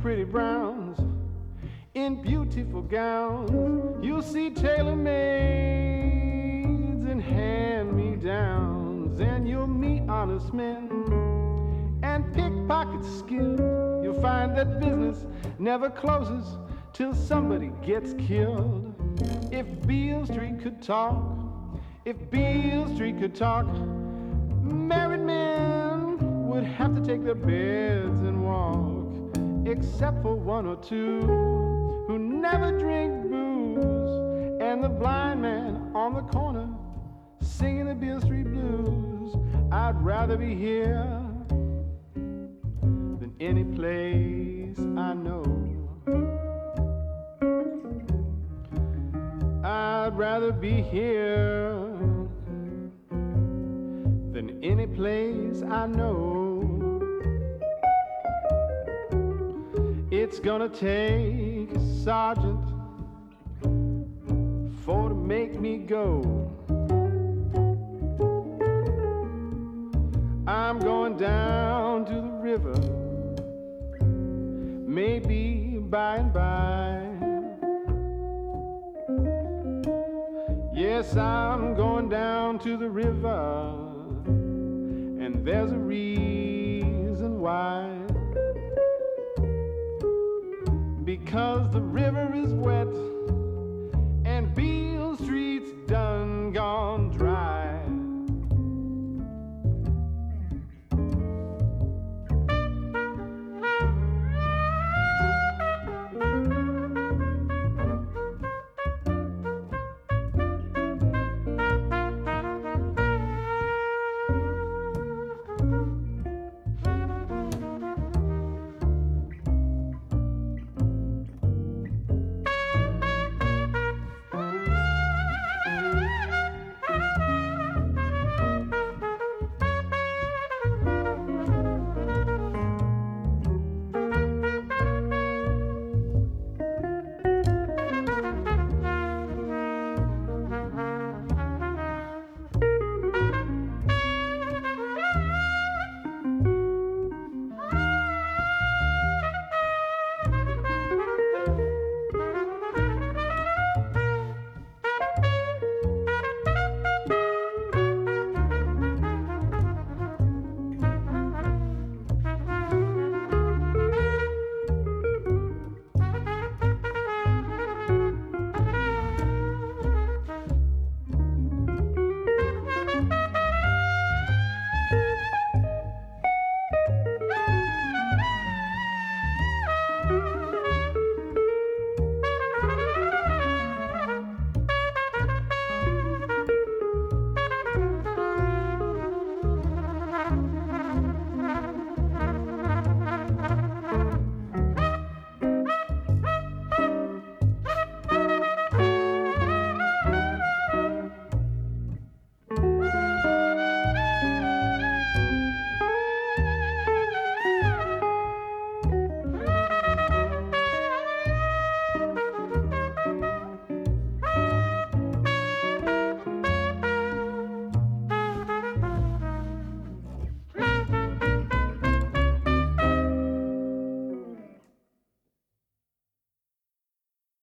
pretty browns in beautiful gowns. You'll see tailor-mades and hand-me-downs, and you'll meet honest men and pickpockets skilled. You'll find that business never closes till somebody gets killed. If Beale Street could talk, if Beale Street could talk, married men would have to take their beds and walk, except for one or two who never drink booze, and the blind man on the corner singing the Beale Street blues. I'd rather be here than any place I know. I'd rather be here than any place I know. It's gonna take a sergeant for to make me go. I'm going down to the river, maybe by and by. Yes, I'm going down to the river, and there's a reason why. Because the river is wet